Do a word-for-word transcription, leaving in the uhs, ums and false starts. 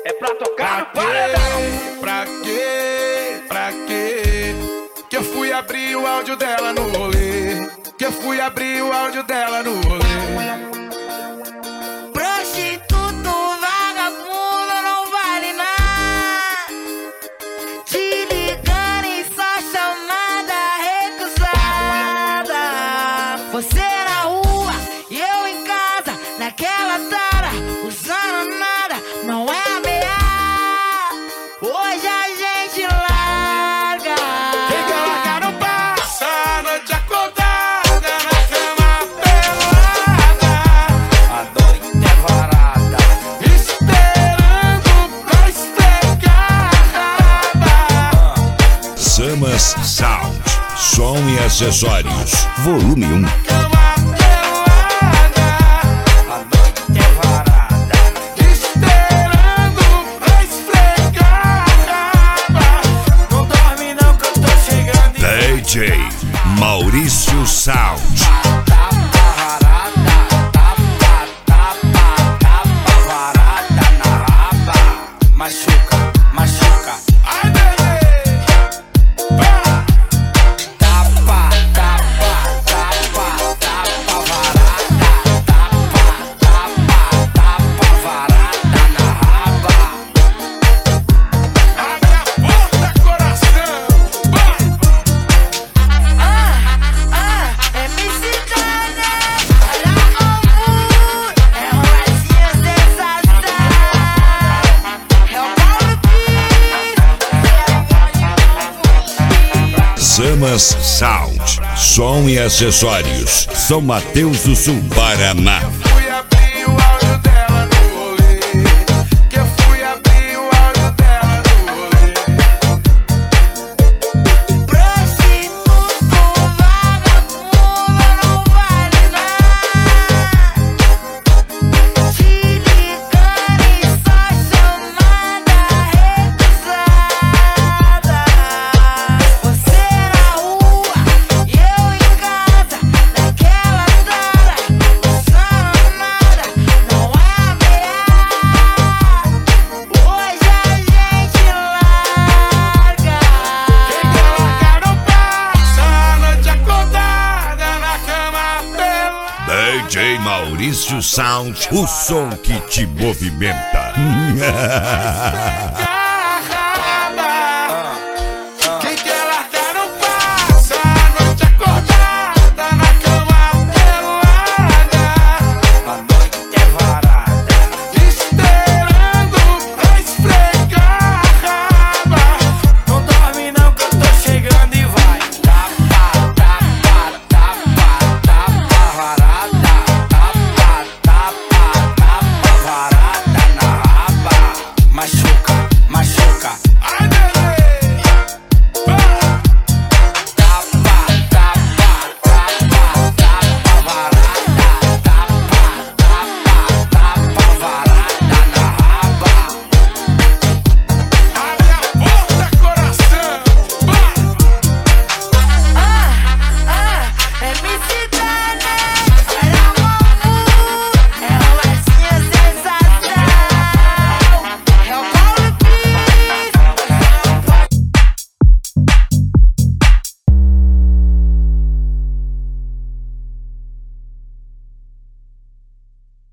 É pra tocar no Pra paredão. quê? Pra quê? Pra quê? Que eu fui abrir o áudio dela no rolê. Que eu fui abrir o áudio dela no rolê. Prostituto, vagabundo, não vale nada. Te ligando e só chamada recusada. Você na rua e eu em casa, naquela tara, usando nada, não é ameaça. Hoje a gente larga. Quem quer largar não passa a noite acordada na cama pelada. A noite é varada. Esperando pra estregar. Samas Sound, som e acessórios, volume um. Cama pelada. A noite é varada. Esperando pra estregar. Não dorme não que eu tô chegando. D J Maurício Sound. Tapa varada, tapa, tapa, tapa varada na raba. Machuca, machuca. Ai, bebê. Para. Tapa, tapa, tapa, tapa varada. Tapa, tapa, tapa varada na raba. Abre a porta, coração. Ah, ah, é M C Dana, olha o mundo, é um latinho sensação. É o Paulo Pires, Samas Sound, som e acessórios, São Mateus do Sul, Paraná. Fui abrir o áudio dela no rolê. Que eu fui abrir o áudio dela no rolê. prostituto, vagabundo, não vale nada. Te ligando e só chamada recusada. Você na rua e eu em casa, naquela tara, usando nada, não é ameaça. Hoje a gente larga. Quem quer largar não passa a noite acordada na cama pelada. D J Maurício Sound, o som que te movimenta.